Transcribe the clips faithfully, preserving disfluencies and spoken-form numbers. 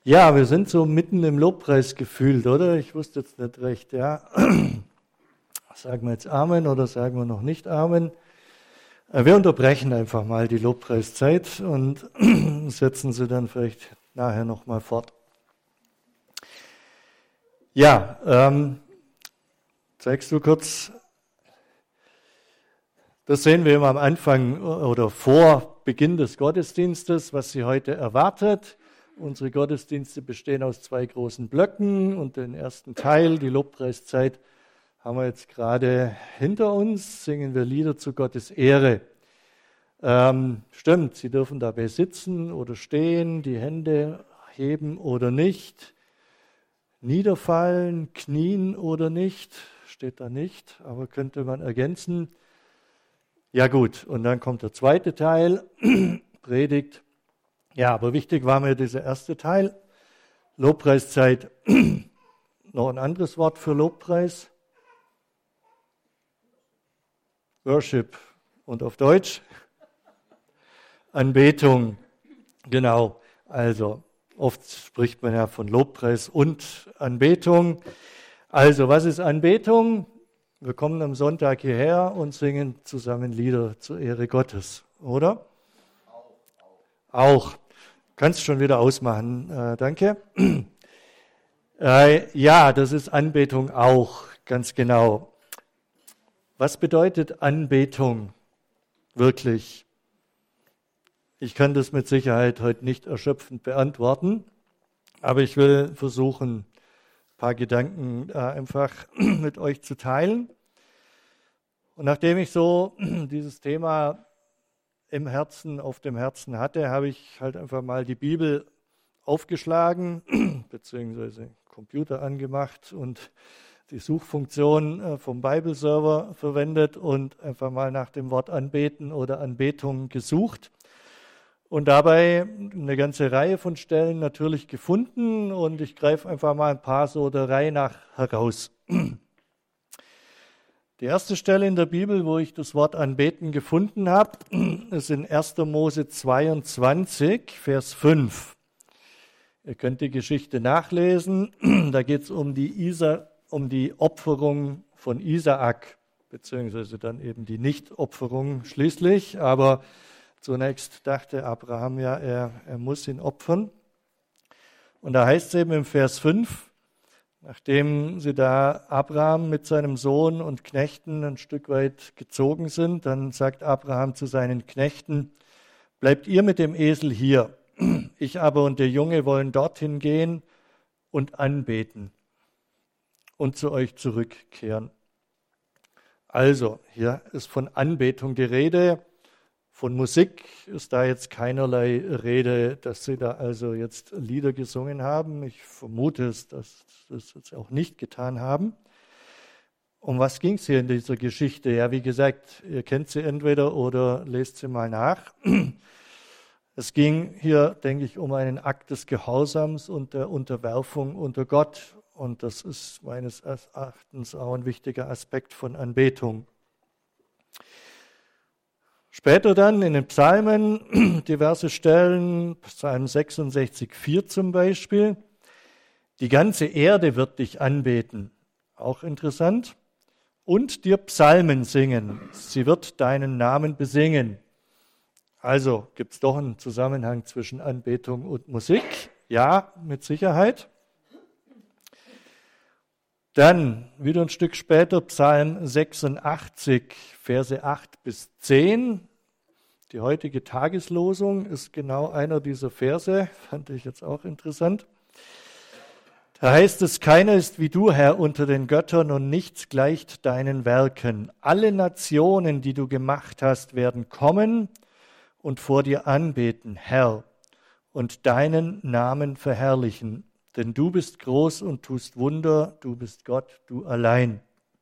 Ja, wir sind so mitten im Lobpreis gefühlt, oder? Ich wusste jetzt nicht recht, ja. Sagen wir jetzt Amen oder sagen wir noch nicht Amen? Wir unterbrechen einfach mal die Lobpreiszeit und setzen sie dann vielleicht nachher nochmal fort. Ja, ähm, zeigst du kurz, das sehen wir immer am Anfang oder vor Beginn des Gottesdienstes, was Sie heute erwartet. Unsere Gottesdienste bestehen aus zwei großen Blöcken und den ersten Teil, die Lobpreiszeit, haben wir jetzt gerade hinter uns, singen wir Lieder zu Gottes Ehre. Ähm, stimmt, Sie dürfen dabei sitzen oder stehen, die Hände heben oder nicht, niederfallen, knien oder nicht, steht da nicht, aber könnte man ergänzen. Ja gut, und dann kommt der zweite Teil, Predigt. Ja, aber wichtig war mir dieser erste Teil, Lobpreiszeit. Noch ein anderes Wort für Lobpreis? Worship. Und auf Deutsch? Anbetung. Genau. Also oft spricht man ja von Lobpreis und Anbetung. Also was ist Anbetung? Wir kommen am Sonntag hierher und singen zusammen Lieder zur Ehre Gottes, oder? Auch. Auch. Kannst schon wieder ausmachen, äh, danke. Äh, ja, das ist Anbetung auch, ganz genau. Was bedeutet Anbetung wirklich? Ich kann das mit Sicherheit heute nicht erschöpfend beantworten, aber ich will versuchen, ein paar Gedanken äh, einfach mit euch zu teilen. Und nachdem ich so dieses Thema im Herzen, auf dem Herzen hatte, habe ich halt einfach mal die Bibel aufgeschlagen, beziehungsweise Computer angemacht und die Suchfunktion vom Bible-Server verwendet und einfach mal nach dem Wort Anbeten oder Anbetung gesucht. Und dabei eine ganze Reihe von Stellen natürlich gefunden und ich greife einfach mal ein paar so der Reihe nach heraus. Die erste Stelle in der Bibel, wo ich das Wort Anbeten gefunden habe, ist in erster Mose zweiundzwanzig, Vers fünf. Ihr könnt die Geschichte nachlesen. Da geht es um die Isa, um die Opferung von Isaak, beziehungsweise dann eben die Nichtopferung schließlich. Aber zunächst dachte Abraham ja, er, er muss ihn opfern. Und da heißt es eben im Vers fünf, nachdem sie da Abraham mit seinem Sohn und Knechten ein Stück weit gezogen sind, dann sagt Abraham zu seinen Knechten, bleibt ihr mit dem Esel hier, ich aber und der Junge wollen dorthin gehen und anbeten und zu euch zurückkehren. Also, hier ist von Anbetung die Rede. Von Musik ist da jetzt keinerlei Rede, dass sie da also jetzt Lieder gesungen haben. Ich vermute es, dass sie das jetzt auch nicht getan haben. Um was ging es hier in dieser Geschichte? Ja, wie gesagt, ihr kennt sie entweder oder lest sie mal nach. Es ging hier, denke ich, um einen Akt des Gehorsams und der Unterwerfung unter Gott. Und das ist meines Erachtens auch ein wichtiger Aspekt von Anbetung. Später dann in den Psalmen diverse Stellen, Psalm sechsundsechzig, vier zum Beispiel. Die ganze Erde wird dich anbeten, auch interessant. Und dir Psalmen singen, sie wird deinen Namen besingen. Also gibt es doch einen Zusammenhang zwischen Anbetung und Musik? Ja, mit Sicherheit. Dann, wieder ein Stück später, Psalm sechsundachtzig, Verse acht bis zehn. Die heutige Tageslosung ist genau einer dieser Verse, fand ich jetzt auch interessant. Da heißt es, keiner ist wie du, Herr, unter den Göttern und nichts gleicht deinen Werken. Alle Nationen, die du gemacht hast, werden kommen und vor dir anbeten, Herr, und deinen Namen verherrlichen. Denn du bist groß und tust Wunder, du bist Gott, du allein.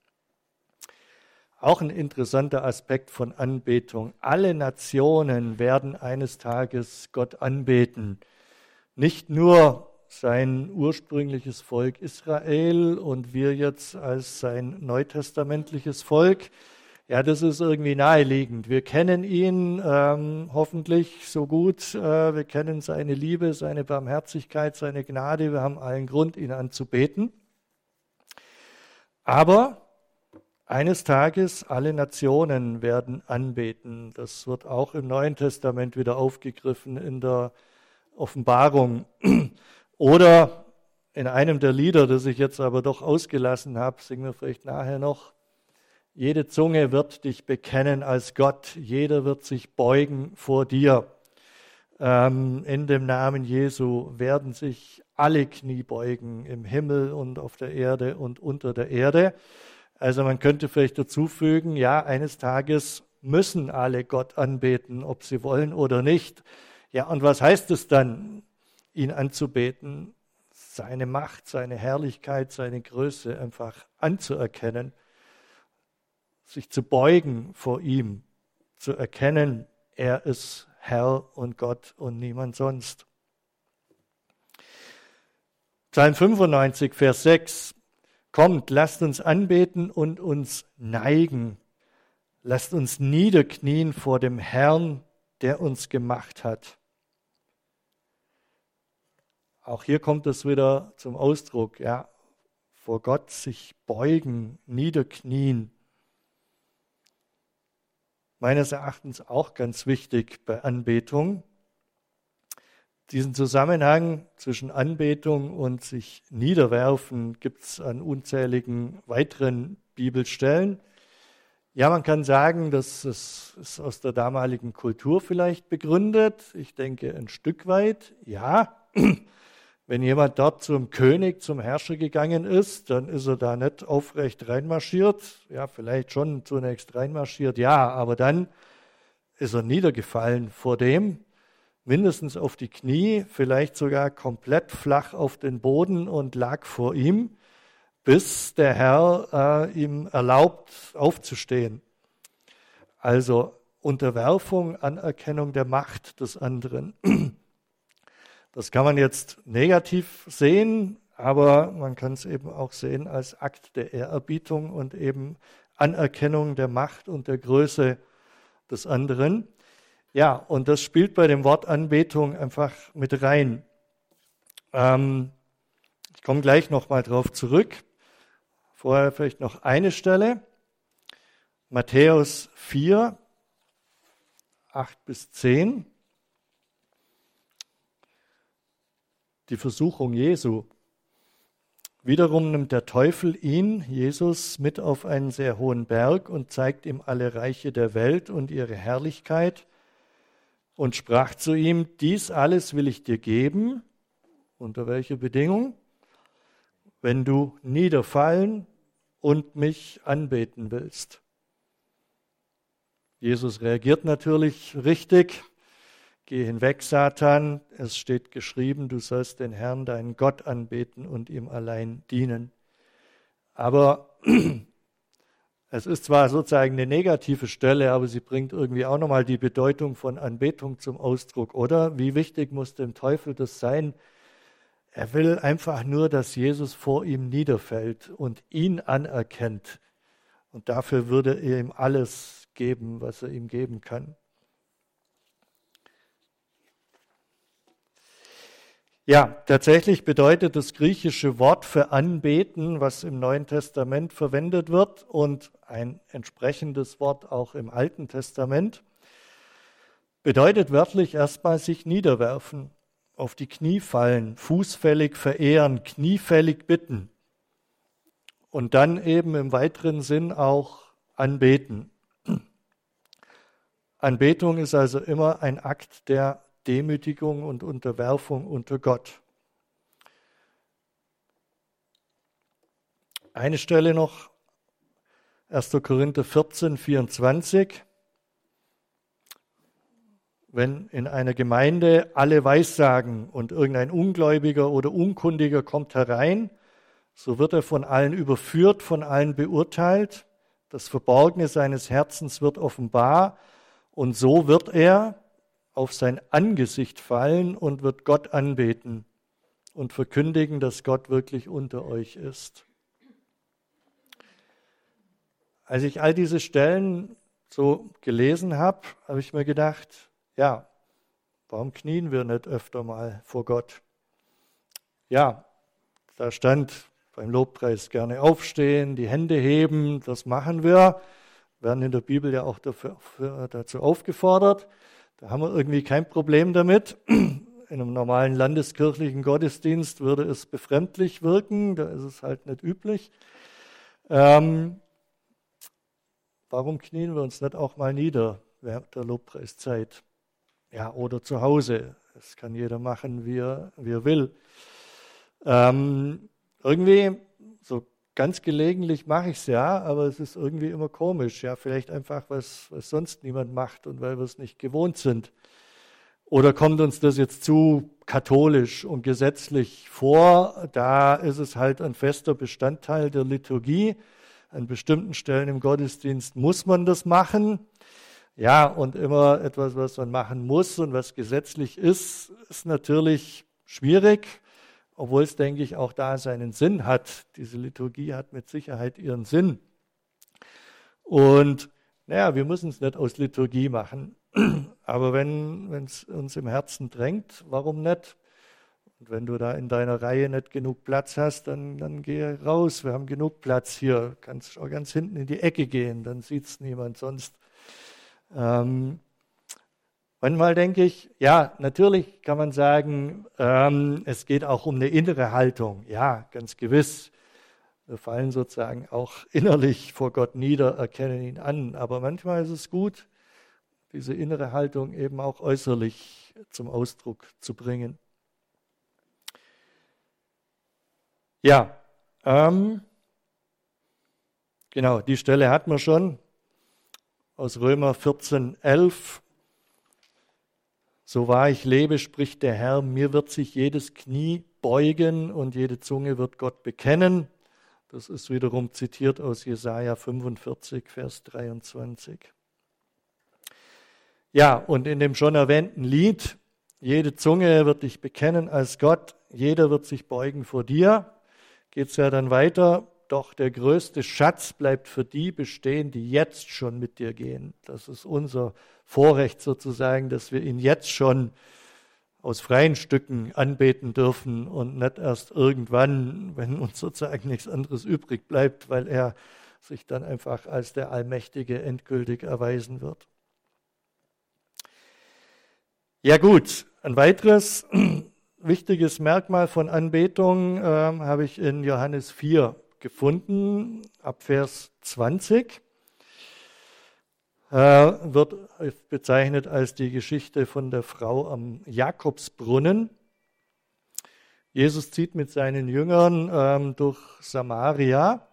Auch ein interessanter Aspekt von Anbetung. Alle Nationen werden eines Tages Gott anbeten. Nicht nur sein ursprüngliches Volk Israel und wir jetzt als sein neutestamentliches Volk. Ja, das ist irgendwie naheliegend. Wir kennen ihn ähm, hoffentlich so gut. Äh, wir kennen seine Liebe, seine Barmherzigkeit, seine Gnade. Wir haben allen Grund, ihn anzubeten. Aber eines Tages alle Nationen werden anbeten. Das wird auch im Neuen Testament wieder aufgegriffen in der Offenbarung. Oder in einem der Lieder, das ich jetzt aber doch ausgelassen habe, singen wir vielleicht nachher noch. Jede Zunge wird dich bekennen als Gott, jeder wird sich beugen vor dir. Ähm, in dem Namen Jesu werden sich alle Knie beugen, im Himmel und auf der Erde und unter der Erde. Also man könnte vielleicht dazu fügen, ja, eines Tages müssen alle Gott anbeten, ob sie wollen oder nicht. Ja, und was heißt es dann, ihn anzubeten? Seine Macht, seine Herrlichkeit, seine Größe einfach anzuerkennen. Sich zu beugen vor ihm, zu erkennen, er ist Herr und Gott und niemand sonst. Psalm fünfundneunzig, Vers sechs. Kommt, lasst uns anbeten und uns neigen. Lasst uns niederknien vor dem Herrn, der uns gemacht hat. Auch hier kommt es wieder zum Ausdruck, ja, vor Gott sich beugen, niederknien. Meines Erachtens auch ganz wichtig bei Anbetung. Diesen Zusammenhang zwischen Anbetung und sich niederwerfen gibt es an unzähligen weiteren Bibelstellen. Ja, man kann sagen, das ist aus der damaligen Kultur vielleicht begründet. Ich denke ein Stück weit, ja. Wenn jemand dort zum König, zum Herrscher gegangen ist, dann ist er da nicht aufrecht reinmarschiert. Ja, vielleicht schon zunächst reinmarschiert, ja, aber dann ist er niedergefallen vor dem, mindestens auf die Knie, vielleicht sogar komplett flach auf den Boden und lag vor ihm, bis der Herr äh, ihm erlaubt, aufzustehen. Also Unterwerfung, Anerkennung der Macht des anderen. Das kann man jetzt negativ sehen, aber man kann es eben auch sehen als Akt der Ehrerbietung und eben Anerkennung der Macht und der Größe des anderen. Ja, und das spielt bei dem Wort Anbetung einfach mit rein. Ähm, ich komme gleich nochmal drauf zurück. Vorher vielleicht noch eine Stelle. Matthäus vier, acht bis zehn. Die Versuchung Jesu. Wiederum nimmt der Teufel ihn, Jesus, mit auf einen sehr hohen Berg und zeigt ihm alle Reiche der Welt und ihre Herrlichkeit und sprach zu ihm, dies alles will ich dir geben. Unter welcher Bedingung? Wenn du niederfallen und mich anbeten willst. Jesus reagiert natürlich richtig. Geh hinweg, Satan, es steht geschrieben, du sollst den Herrn, deinen Gott, anbeten und ihm allein dienen. Aber es ist zwar sozusagen eine negative Stelle, aber sie bringt irgendwie auch nochmal die Bedeutung von Anbetung zum Ausdruck, oder? Wie wichtig muss dem Teufel das sein? Er will einfach nur, dass Jesus vor ihm niederfällt und ihn anerkennt. Und dafür würde er ihm alles geben, was er ihm geben kann. Ja, tatsächlich bedeutet das griechische Wort für anbeten, was im Neuen Testament verwendet wird und ein entsprechendes Wort auch im Alten Testament, bedeutet wörtlich erstmal sich niederwerfen, auf die Knie fallen, fußfällig verehren, kniefällig bitten und dann eben im weiteren Sinn auch anbeten. Anbetung ist also immer ein Akt der Demütigung und Unterwerfung unter Gott. Eine Stelle noch, erster Korinther vierzehn, vierundzwanzig. Wenn in einer Gemeinde alle Weissagen und irgendein Ungläubiger oder Unkundiger kommt herein, so wird er von allen überführt, von allen beurteilt. Das Verborgene seines Herzens wird offenbar und so wird er auf sein Angesicht fallen und wird Gott anbeten und verkündigen, dass Gott wirklich unter euch ist. als ich all diese Stellen so gelesen habe, habe ich mir gedacht, ja, warum knien wir nicht öfter mal vor Gott? Ja, da stand beim Lobpreis gerne aufstehen, die Hände heben, das machen wir. Wir werden in der Bibel ja auch dafür, für, dazu aufgefordert. Da haben wir irgendwie kein Problem damit. In einem normalen landeskirchlichen Gottesdienst würde es befremdlich wirken, da ist es halt nicht üblich. Ähm, warum knien wir uns nicht auch mal nieder während der Lobpreiszeit? Ja, oder zu Hause. Das kann jeder machen, wie er, wie er will. Ähm, irgendwie, so ganz gelegentlich mache ich es ja, aber es ist irgendwie immer komisch. Ja, vielleicht einfach, was, was sonst niemand macht und weil wir es nicht gewohnt sind. Oder kommt uns das jetzt zu katholisch und gesetzlich vor? Da ist es halt ein fester Bestandteil der Liturgie. An bestimmten Stellen im Gottesdienst muss man das machen. Ja, und immer etwas, was man machen muss und was gesetzlich ist, ist natürlich schwierig, obwohl es, denke ich, auch da seinen Sinn hat. Diese Liturgie hat mit Sicherheit ihren Sinn. Und naja, wir müssen es nicht aus Liturgie machen. Aber wenn es uns im Herzen drängt, warum nicht? Und wenn du da in deiner Reihe nicht genug Platz hast, dann, dann geh raus. Wir haben genug Platz hier. Du kannst auch ganz hinten in die Ecke gehen, dann sieht es niemand sonst. Ähm, manchmal denke ich, ja, natürlich kann man sagen, ähm, es geht auch um eine innere Haltung. Ja, ganz gewiss. Wir fallen sozusagen auch innerlich vor Gott nieder, erkennen ihn an. Aber manchmal ist es gut, diese innere Haltung eben auch äußerlich zum Ausdruck zu bringen. Ja, ähm, genau, die Stelle hatten wir schon aus Römer vierzehn, elf. So wahr ich lebe, spricht der Herr, mir wird sich jedes Knie beugen und jede Zunge wird Gott bekennen. Das ist wiederum zitiert aus Jesaja fünfundvierzig, Vers dreiundzwanzig. Ja, und in dem schon erwähnten Lied, jede Zunge wird dich bekennen als Gott, jeder wird sich beugen vor dir, geht es ja dann weiter. Doch der größte Schatz bleibt für die bestehen, die jetzt schon mit dir gehen. Das ist unser Vorrecht sozusagen, dass wir ihn jetzt schon aus freien Stücken anbeten dürfen und nicht erst irgendwann, wenn uns sozusagen nichts anderes übrig bleibt, weil er sich dann einfach als der Allmächtige endgültig erweisen wird. Ja gut, ein weiteres wichtiges Merkmal von Anbetung äh, habe ich in Johannes vier gefunden, ab Vers zwanzig. Äh, wird bezeichnet als die Geschichte von der Frau am Jakobsbrunnen. Jesus zieht mit seinen Jüngern ähm, durch Samaria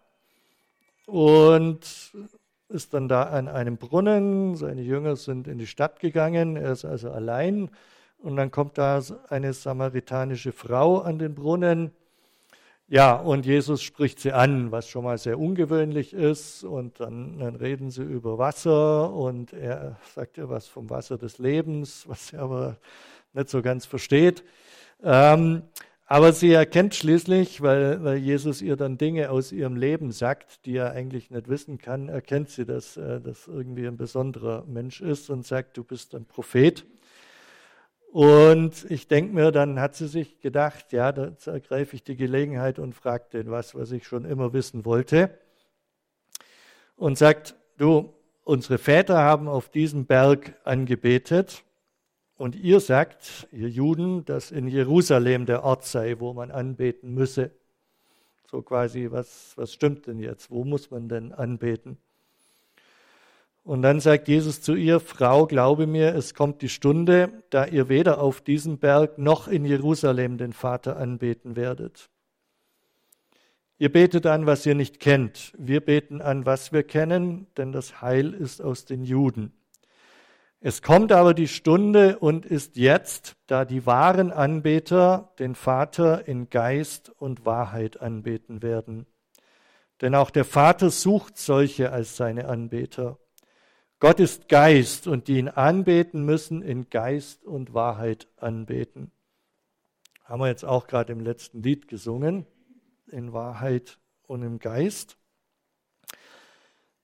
und ist dann da an einem Brunnen. Seine Jünger sind in die Stadt gegangen, er ist also allein. Und dann kommt da eine samaritanische Frau an den Brunnen. Ja, und Jesus spricht sie an, was schon mal sehr ungewöhnlich ist. Und dann, dann reden sie über Wasser und er sagt ihr was vom Wasser des Lebens, was sie aber nicht so ganz versteht. Ähm, aber sie erkennt schließlich, weil, weil Jesus ihr dann Dinge aus ihrem Leben sagt, die er eigentlich nicht wissen kann, erkennt sie, dass äh, das irgendwie ein besonderer Mensch ist und sagt, du bist ein Prophet. Und ich denke mir, dann hat sie sich gedacht, ja, da ergreife ich die Gelegenheit und frage den was, was ich schon immer wissen wollte. Und sagt, du, unsere Väter haben auf diesem Berg angebetet und ihr sagt, ihr Juden, dass in Jerusalem der Ort sei, wo man anbeten müsse. So quasi, was, was stimmt denn jetzt? Wo muss man denn anbeten? Und dann sagt Jesus zu ihr, Frau, glaube mir, es kommt die Stunde, da ihr weder auf diesem Berg noch in Jerusalem den Vater anbeten werdet. Ihr betet an, was ihr nicht kennt. Wir beten an, was wir kennen, denn das Heil ist aus den Juden. Es kommt aber die Stunde und ist jetzt, da die wahren Anbeter den Vater in Geist und Wahrheit anbeten werden. Denn auch der Vater sucht solche als seine Anbeter. Gott ist Geist und die ihn anbeten müssen, in Geist und Wahrheit anbeten. Haben wir jetzt auch gerade im letzten Lied gesungen, in Wahrheit und im Geist.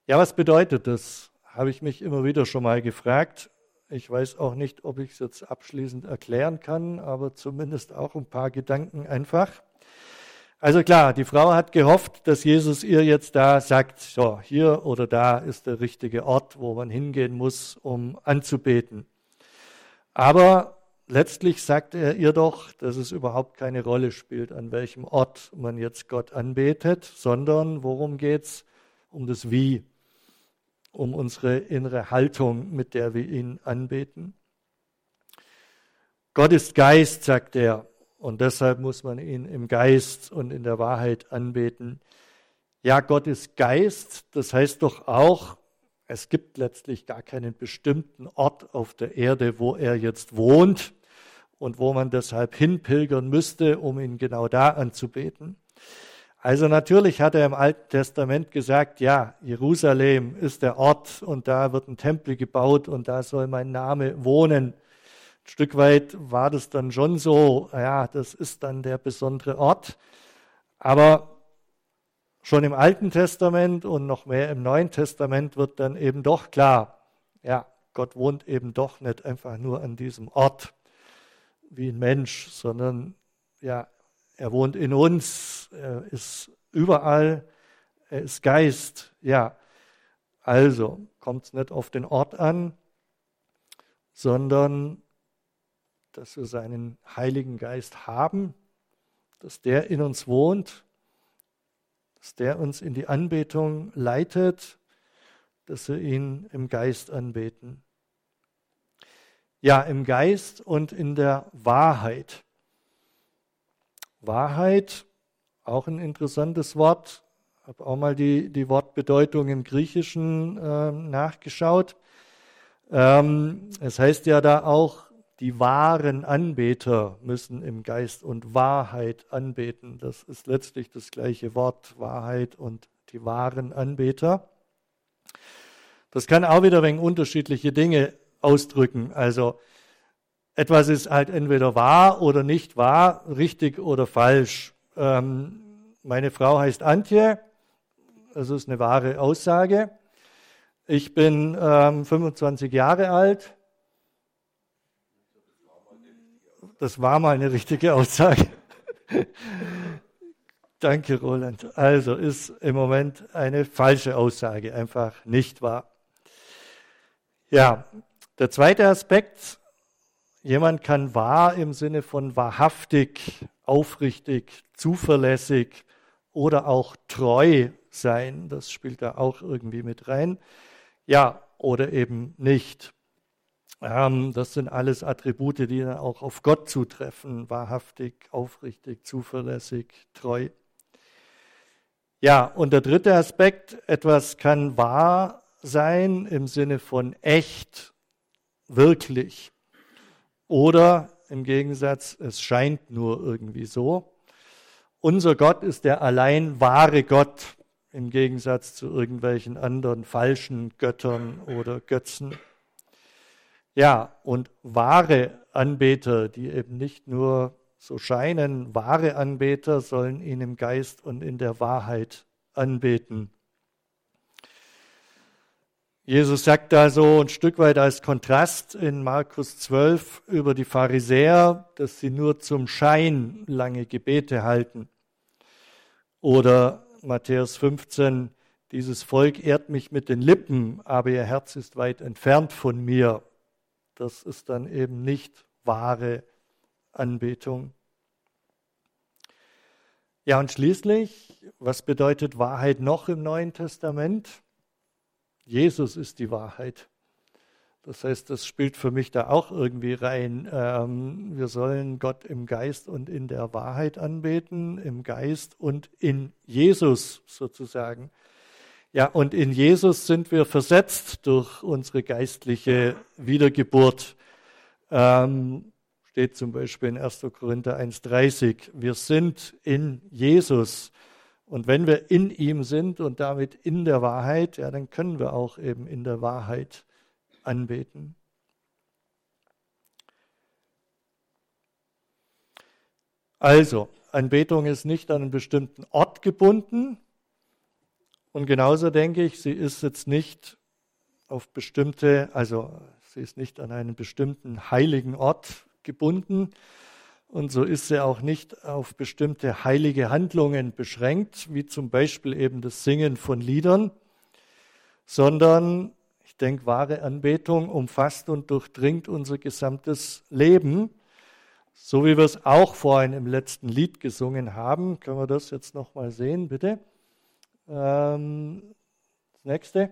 Ja, was bedeutet das? Habe ich mich immer wieder schon mal gefragt. Ich weiß auch nicht, ob ich es jetzt abschließend erklären kann, aber zumindest auch ein paar Gedanken einfach. Also klar, die Frau hat gehofft, dass Jesus ihr jetzt da sagt, so, hier oder da ist der richtige Ort, wo man hingehen muss, um anzubeten. Aber letztlich sagt er ihr doch, dass es überhaupt keine Rolle spielt, an welchem Ort man jetzt Gott anbetet, sondern worum geht's? Um das Wie, um unsere innere Haltung, mit der wir ihn anbeten. Gott ist Geist, sagt er, und deshalb muss man ihn im Geist und in der Wahrheit anbeten. Ja, Gott ist Geist, das heißt doch auch, es gibt letztlich gar keinen bestimmten Ort auf der Erde, wo er jetzt wohnt und wo man deshalb hinpilgern müsste, um ihn genau da anzubeten. Also natürlich hat er im Alten Testament gesagt, ja, Jerusalem ist der Ort und da wird ein Tempel gebaut und da soll mein Name wohnen. Ein Stück weit war das dann schon so, ja, das ist dann der besondere Ort. Aber schon im Alten Testament und noch mehr im Neuen Testament wird dann eben doch klar, ja, Gott wohnt eben doch nicht einfach nur an diesem Ort wie ein Mensch, sondern ja, er wohnt in uns, er ist überall, er ist Geist. Ja, also kommt es nicht auf den Ort an, sondern dass wir seinen Heiligen Geist haben, dass der in uns wohnt, dass der uns in die Anbetung leitet, dass wir ihn im Geist anbeten. Ja, im Geist und in der Wahrheit. Wahrheit, auch ein interessantes Wort. Ich habe auch mal die, die Wortbedeutung im Griechischen äh, nachgeschaut. Ähm, es heißt ja da auch, die wahren Anbeter müssen im Geist und Wahrheit anbeten. Das ist letztlich das gleiche Wort, Wahrheit und die wahren Anbeter. Das kann auch wieder ein wenig unterschiedliche Dinge ausdrücken. Also etwas ist halt entweder wahr oder nicht wahr, richtig oder falsch. Ähm, meine Frau heißt Antje, das ist eine wahre Aussage. Ich bin ähm, fünfundzwanzig Jahre alt. Das war mal eine richtige Aussage. Danke, Roland. Also ist im Moment eine falsche Aussage, einfach nicht wahr. Ja, der zweite Aspekt, jemand kann wahr im Sinne von wahrhaftig, aufrichtig, zuverlässig oder auch treu sein. Das spielt da auch irgendwie mit rein. Ja, oder eben nicht. Ähm, das sind alles Attribute, die dann auch auf Gott zutreffen. Wahrhaftig, aufrichtig, zuverlässig, treu. Ja, und der dritte Aspekt, etwas kann wahr sein im Sinne von echt, wirklich. Oder im Gegensatz, es scheint nur irgendwie so. Unser Gott ist der allein wahre Gott im Gegensatz zu irgendwelchen anderen falschen Göttern oder Götzen. Ja, und wahre Anbeter, die eben nicht nur so scheinen, wahre Anbeter sollen ihn im Geist und in der Wahrheit anbeten. Jesus sagt da so ein Stück weit als Kontrast in Markus zwölf über die Pharisäer, dass sie nur zum Schein lange Gebete halten. Oder Matthäus fünfzehn, dieses Volk ehrt mich mit den Lippen, aber ihr Herz ist weit entfernt von mir. Das ist dann eben nicht wahre Anbetung. Ja, und schließlich, was bedeutet Wahrheit noch im Neuen Testament? Jesus ist die Wahrheit. Das heißt, das spielt für mich da auch irgendwie rein. Ähm, wir sollen Gott im Geist und in der Wahrheit anbeten, im Geist und in Jesus sozusagen. Ja, und in Jesus sind wir versetzt durch unsere geistliche Wiedergeburt. Ähm, steht zum Beispiel in erster Korinther eins dreißig. Wir sind in Jesus. Und wenn wir in ihm sind und damit in der Wahrheit, ja, dann können wir auch eben in der Wahrheit anbeten. Also, Anbetung ist nicht an einen bestimmten Ort gebunden Und genauso denke ich, sie ist jetzt nicht auf bestimmte, also sie ist nicht an einen bestimmten heiligen Ort gebunden und so ist sie auch nicht auf bestimmte heilige Handlungen beschränkt, wie zum Beispiel eben das Singen von Liedern, sondern ich denke, wahre Anbetung umfasst und durchdringt unser gesamtes Leben, so wie wir es auch vorhin im letzten Lied gesungen haben. Können wir das jetzt nochmal sehen, bitte? Ähm, das nächste.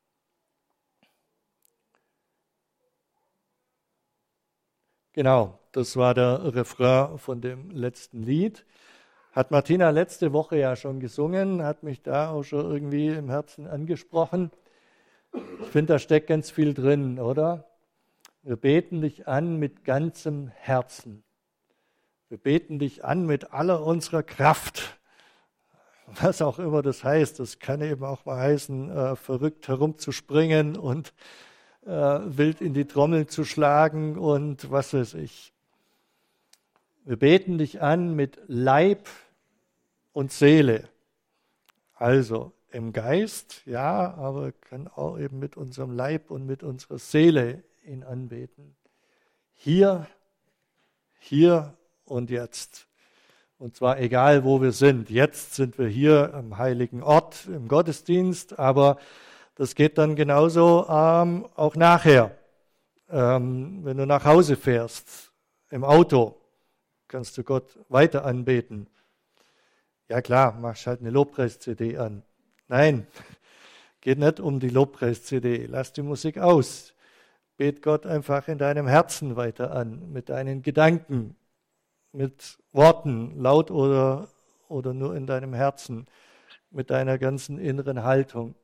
Genau, das war der Refrain von dem letzten Lied. Hat Martina letzte Woche ja schon gesungen, hat mich da auch schon irgendwie im Herzen angesprochen. Ich finde, da steckt ganz viel drin, oder? Wir beten dich an mit ganzem Herzen. Wir beten dich an mit aller unserer Kraft. Was auch immer das heißt. Das kann eben auch mal heißen, äh, verrückt herumzuspringen und äh, wild in die Trommel zu schlagen und was weiß ich. Wir beten dich an mit Leib und Seele. Also im Geist, ja, aber kann auch eben mit unserem Leib und mit unserer Seele ihn anbeten. Hier, hier und jetzt. Und zwar egal, wo wir sind. Jetzt sind wir hier am heiligen Ort, im Gottesdienst, aber das geht dann genauso ähm, auch nachher. Ähm, wenn du nach Hause fährst, im Auto, kannst du Gott weiter anbeten. Ja klar, machst halt eine Lobpreis-C D an. Nein, geht nicht um die Lobpreis-C D. Lass die Musik aus. Bet Gott einfach in deinem Herzen weiter an, mit deinen Gedanken, mit Worten, laut oder, oder nur in deinem Herzen, mit deiner ganzen inneren Haltung.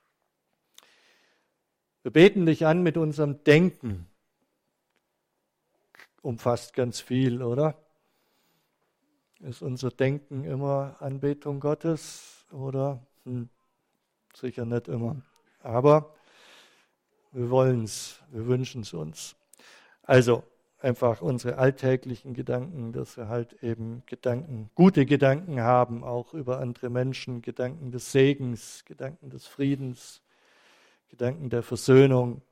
Wir beten dich an mit unserem Denken. Umfasst ganz viel, oder? Ist unser Denken immer Anbetung Gottes oder? Hm, sicher nicht immer. Aber wir wollen es, wir wünschen es uns. Also einfach unsere alltäglichen Gedanken, dass wir halt eben Gedanken, gute Gedanken haben, auch über andere Menschen, Gedanken des Segens, Gedanken des Friedens, Gedanken der Versöhnung.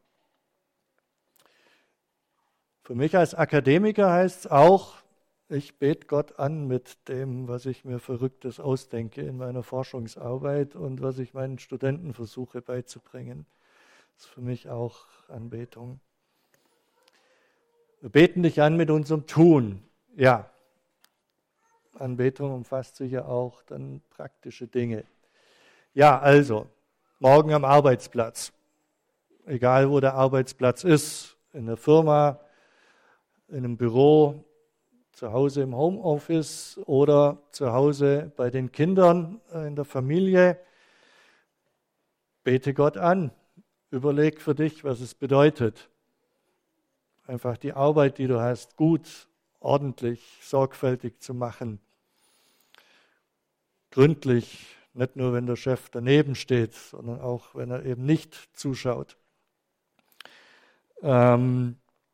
Für mich als Akademiker heißt es auch, ich bete Gott an mit dem, was ich mir Verrücktes ausdenke in meiner Forschungsarbeit und was ich meinen Studenten versuche beizubringen. Das ist für mich auch Anbetung. Wir beten dich an mit unserem Tun. Ja, Anbetung umfasst sicher auch dann praktische Dinge. Ja, also, morgen am Arbeitsplatz. Egal, wo der Arbeitsplatz ist, in der Firma, in einem Büro, zu Hause im Homeoffice oder zu Hause bei den Kindern in der Familie. Bete Gott an. Überleg für dich, was es bedeutet. Einfach die Arbeit, die du hast, gut, ordentlich, sorgfältig zu machen. Gründlich, nicht nur, wenn der Chef daneben steht, sondern auch, wenn er eben nicht zuschaut. Ähm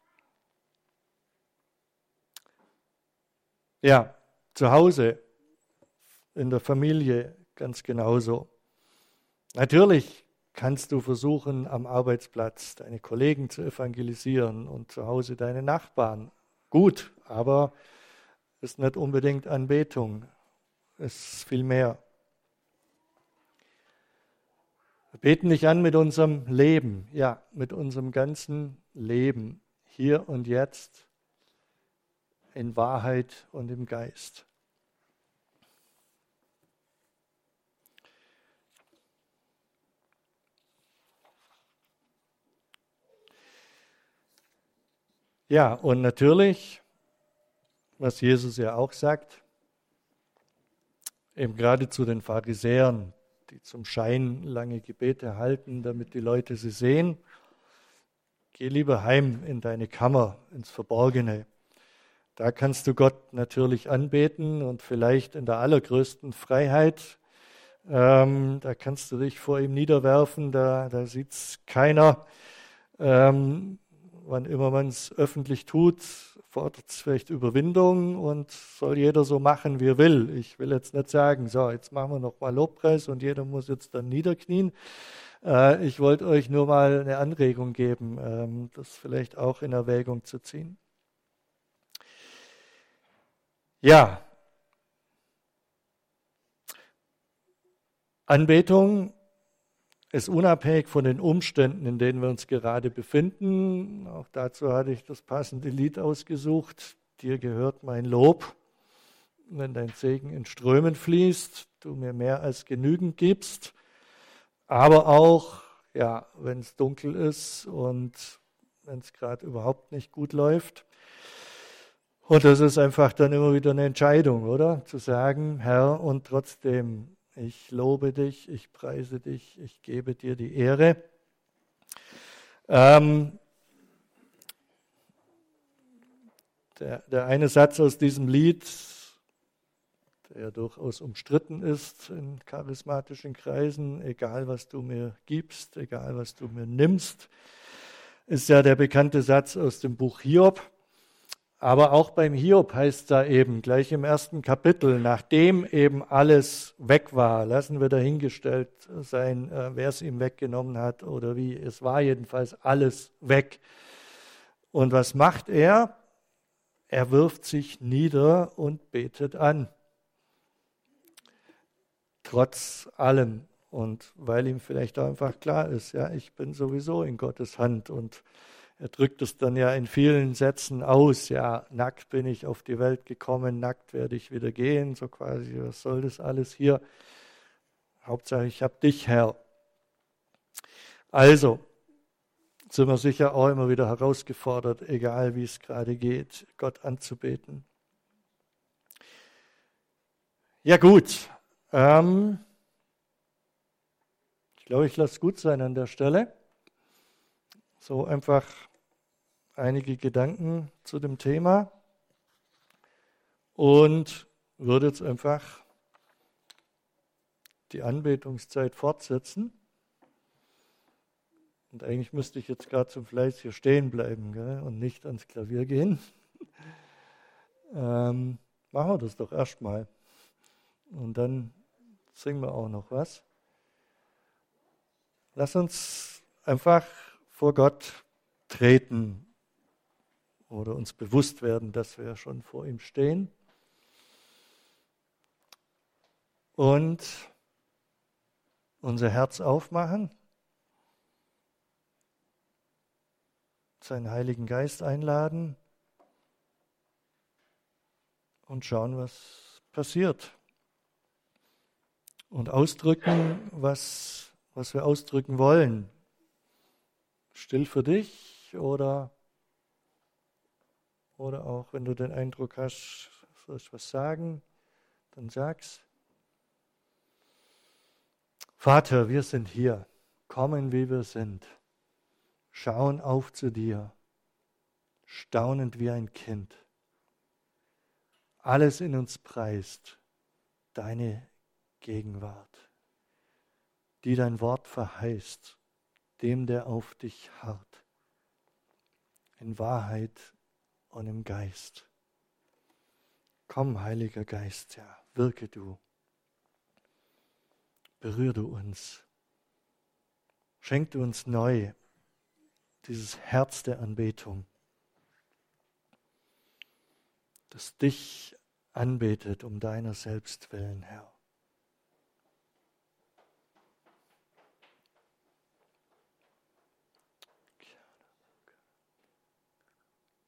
ja, zu Hause, in der Familie ganz genauso. Natürlich kannst du versuchen, am Arbeitsplatz deine Kollegen zu evangelisieren und zu Hause deine Nachbarn. Gut, aber ist nicht unbedingt Anbetung, ist viel mehr. Wir beten dich an mit unserem Leben, ja, mit unserem ganzen Leben, hier und jetzt, in Wahrheit und im Geist. Ja, und natürlich, was Jesus ja auch sagt, eben gerade zu den Pharisäern, die zum Schein lange Gebete halten, damit die Leute sie sehen, geh lieber heim in deine Kammer, ins Verborgene. Da kannst du Gott natürlich anbeten und vielleicht in der allergrößten Freiheit. Ähm, da kannst du dich vor ihm niederwerfen, da, da sieht es keiner. Ähm, wann immer man es öffentlich tut, fordert es vielleicht Überwindung und soll jeder so machen, wie er will. Ich will jetzt nicht sagen, so, jetzt machen wir noch mal Lobpreis und jeder muss jetzt dann niederknien. Äh, ich wollte euch nur mal eine Anregung geben, ähm, das vielleicht auch in Erwägung zu ziehen. Ja, Anbetung ist unabhängig von den Umständen, in denen wir uns gerade befinden. Auch dazu hatte ich das passende Lied ausgesucht. Dir gehört mein Lob, wenn dein Segen in Strömen fließt, du mir mehr als genügend gibst. Aber auch, ja, wenn es dunkel ist und wenn es gerade überhaupt nicht gut läuft. Und das ist einfach dann immer wieder eine Entscheidung, oder? Zu sagen, Herr, und trotzdem, ich lobe dich, ich preise dich, ich gebe dir die Ehre. Ähm, der, der eine Satz aus diesem Lied, der durchaus umstritten ist in charismatischen Kreisen, egal was du mir gibst, egal was du mir nimmst, ist ja der bekannte Satz aus dem Buch Hiob. Aber auch beim Hiob heißt es da eben, gleich im ersten Kapitel, nachdem eben alles weg war, lassen wir dahingestellt sein, wer es ihm weggenommen hat oder wie, es war jedenfalls alles weg. Und was macht er? Er wirft sich nieder und betet an. Trotz allem. Und weil ihm vielleicht auch einfach klar ist, ja, ich bin sowieso in Gottes Hand. Und er drückt es dann ja in vielen Sätzen aus, ja, nackt bin ich auf die Welt gekommen, nackt werde ich wieder gehen, so quasi, was soll das alles hier? Hauptsache, ich habe dich, Herr. Also, sind wir sicher auch immer wieder herausgefordert, egal wie es gerade geht, Gott anzubeten. Ja gut, ähm, ich glaube, ich lasse es gut sein an der Stelle. So einfach einige Gedanken zu dem Thema und würde jetzt einfach die Anbetungszeit fortsetzen. Und eigentlich müsste ich jetzt gerade zum Fleiß hier stehen bleiben, gell, und nicht ans Klavier gehen. ähm, machen wir das doch erstmal. Und dann singen wir auch noch was. Lass uns einfach vor Gott treten oder uns bewusst werden, dass wir schon vor ihm stehen. Und unser Herz aufmachen, seinen Heiligen Geist einladen und schauen, was passiert. Und ausdrücken, was, was wir ausdrücken wollen. Still für dich oder, oder auch, wenn du den Eindruck hast, sollst was sagen, dann sag's. Vater, wir sind hier, kommen wie wir sind, schauen auf zu dir, staunend wie ein Kind. Alles in uns preist deine Gegenwart, die dein Wort verheißt, dem, der auf dich harrt, in Wahrheit und im Geist. Komm, Heiliger Geist, ja, wirke du, berühre du uns, schenk du uns neu dieses Herz der Anbetung, das dich anbetet um deiner selbst willen, Herr.